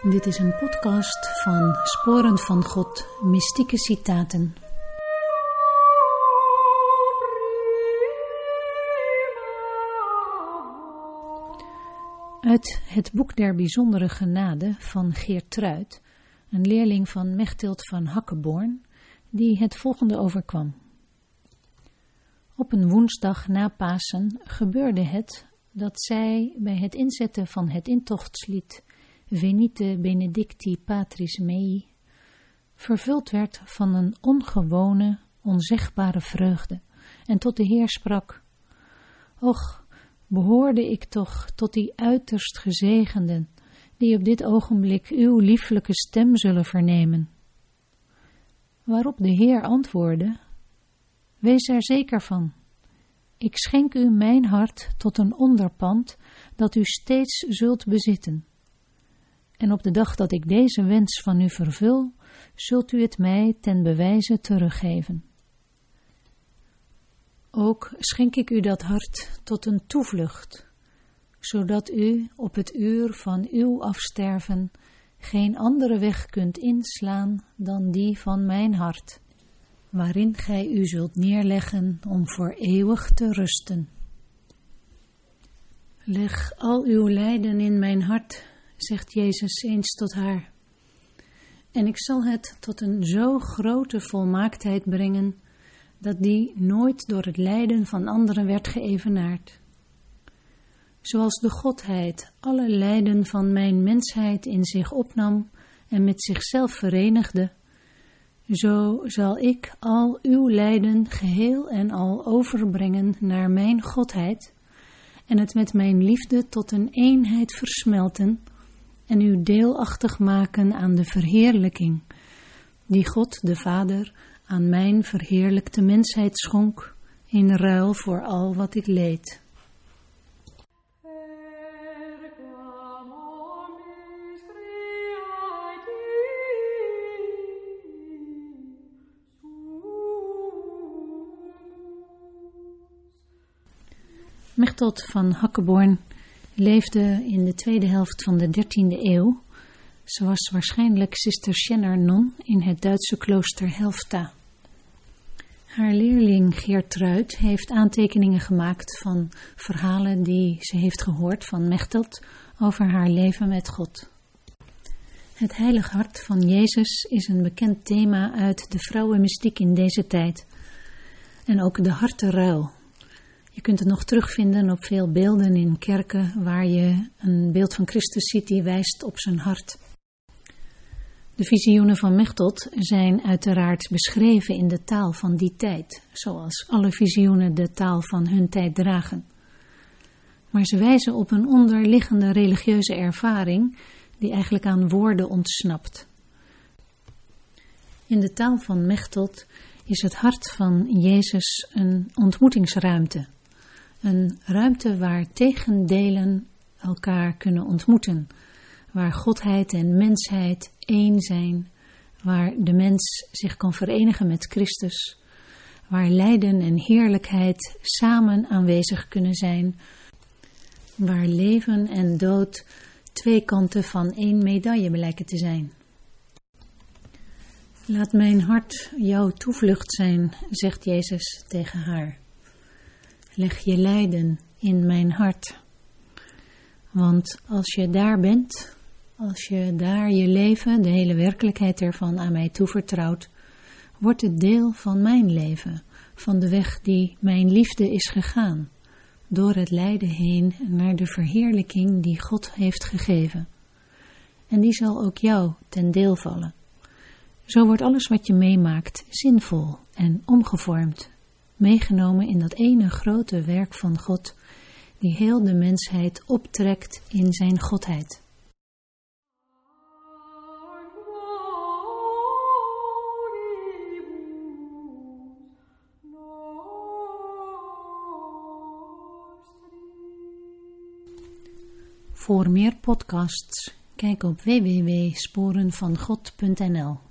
Dit is een podcast van Sporen van God, mystieke citaten. Uit het boek der bijzondere genade van Geertruid, een leerling van Mechthild van Hakkeborn, die het volgende overkwam. Op een woensdag na Pasen gebeurde het dat zij bij het inzetten van het intochtslied Venite benedicti patris mei vervuld werd van een ongewone, onzegbare vreugde en tot de Heer sprak: Och, behoorde ik toch tot die uiterst gezegenden, die op dit ogenblik uw lieflijke stem zullen vernemen. Waarop de Heer antwoordde: Wees er zeker van. Ik schenk u mijn hart tot een onderpand dat u steeds zult bezitten. En op de dag dat ik deze wens van u vervul, zult u het mij ten bewijze teruggeven. Ook schenk ik u dat hart tot een toevlucht, zodat u op het uur van uw afsterven geen andere weg kunt inslaan dan die van mijn hart, waarin gij u zult neerleggen om voor eeuwig te rusten. Leg al uw lijden in mijn hart, zegt Jezus eens tot haar, en ik zal het tot een zo grote volmaaktheid brengen, dat die nooit door het lijden van anderen werd geëvenaard. Zoals de Godheid alle lijden van mijn mensheid in zich opnam en met zichzelf verenigde, zo zal ik al uw lijden geheel en al overbrengen naar mijn Godheid en het met mijn liefde tot een eenheid versmelten en u deelachtig maken aan de verheerlijking die God de Vader aan mijn verheerlijkte mensheid schonk in ruil voor al wat ik leed. Mechthild van Hakkeborn leefde in de tweede helft van de 13e eeuw. Ze was waarschijnlijk Cisterciëner-non in het Duitse klooster Helfta. Haar leerling Geertruid heeft aantekeningen gemaakt van verhalen die ze heeft gehoord van Mechthild over haar leven met God. Het heilig hart van Jezus is een bekend thema uit de vrouwenmystiek in deze tijd. En ook de hartenruil. Je kunt het nog terugvinden op veel beelden in kerken waar je een beeld van Christus ziet die wijst op zijn hart. De visioenen van Mechthild zijn uiteraard beschreven in de taal van die tijd, zoals alle visioenen de taal van hun tijd dragen. Maar ze wijzen op een onderliggende religieuze ervaring die eigenlijk aan woorden ontsnapt. In de taal van Mechthild is het hart van Jezus een ontmoetingsruimte. Een ruimte waar tegendelen elkaar kunnen ontmoeten, waar godheid en mensheid één zijn, waar de mens zich kan verenigen met Christus, waar lijden en heerlijkheid samen aanwezig kunnen zijn, waar leven en dood twee kanten van één medaille blijken te zijn. Laat mijn hart jouw toevlucht zijn, zegt Jezus tegen haar. Leg je lijden in mijn hart. Want als je daar bent, als je daar je leven, de hele werkelijkheid ervan aan mij toevertrouwt, wordt het deel van mijn leven, van de weg die mijn liefde is gegaan, door het lijden heen naar de verheerlijking die God heeft gegeven. En die zal ook jou ten deel vallen. Zo wordt alles wat je meemaakt zinvol en omgevormd, meegenomen in dat ene grote werk van God, die heel de mensheid optrekt in zijn godheid. Voor meer podcasts, kijk op www.sporenvangod.nl.